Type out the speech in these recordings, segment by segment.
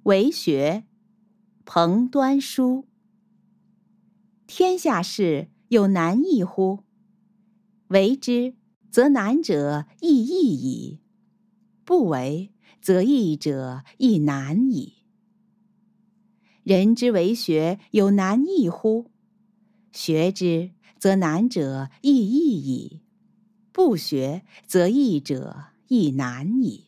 为学，彭端舒。天下事有难易乎？为之，则难者亦易矣；不为，则易者亦难矣。人之为学有难易乎？学之，则难者亦易矣；不学，则易者亦难矣。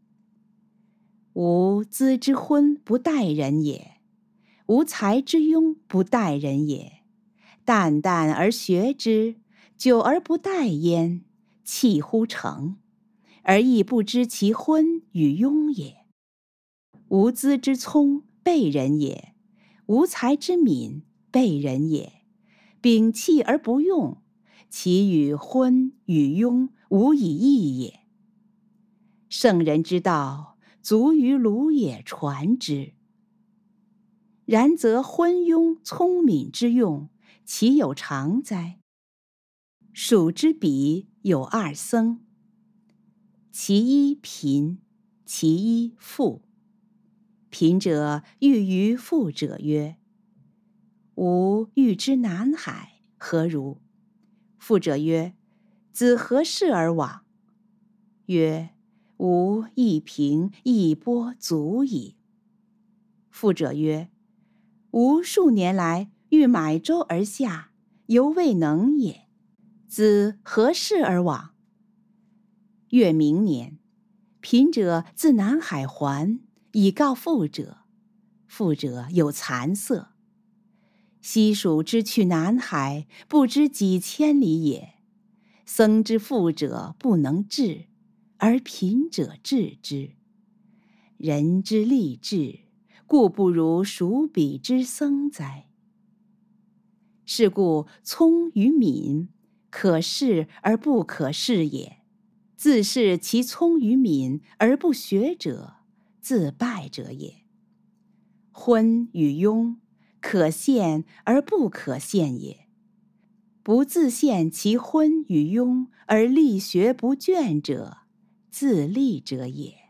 吾资之昏不待人也，吾才之庸不待人也。淡淡而学之，久而不殆焉，弃乎成，而亦不知其昏与庸也。吾资之聪备人也，吾才之敏备人也。摒弃而不用，其与昏与庸无以异也。圣人之道，足于鲁也传之。然则昏庸聪敏之用，其有常哉？蜀之彼有二僧，其一贫，其一富。贫者欲于富者曰：吾欲之南海，何如？富者曰：子何事而往？曰：吾一平一钵足矣。富者曰：吾数年来欲买舟而下，犹未能也。子何事而往？越明年，贫者自南海还，以告富者。富者有惭色。西蜀之去南海，不知几千里也。僧之富者不能至，而贫者至之。人之立志，故不如蜀彼之僧哉？是故聪与敏，可视而不可视也。自视其聪与敏而不学者，自败者也。昏与庸，可陷而不可陷也。不自陷其昏与庸而力学不倦者，自立者也。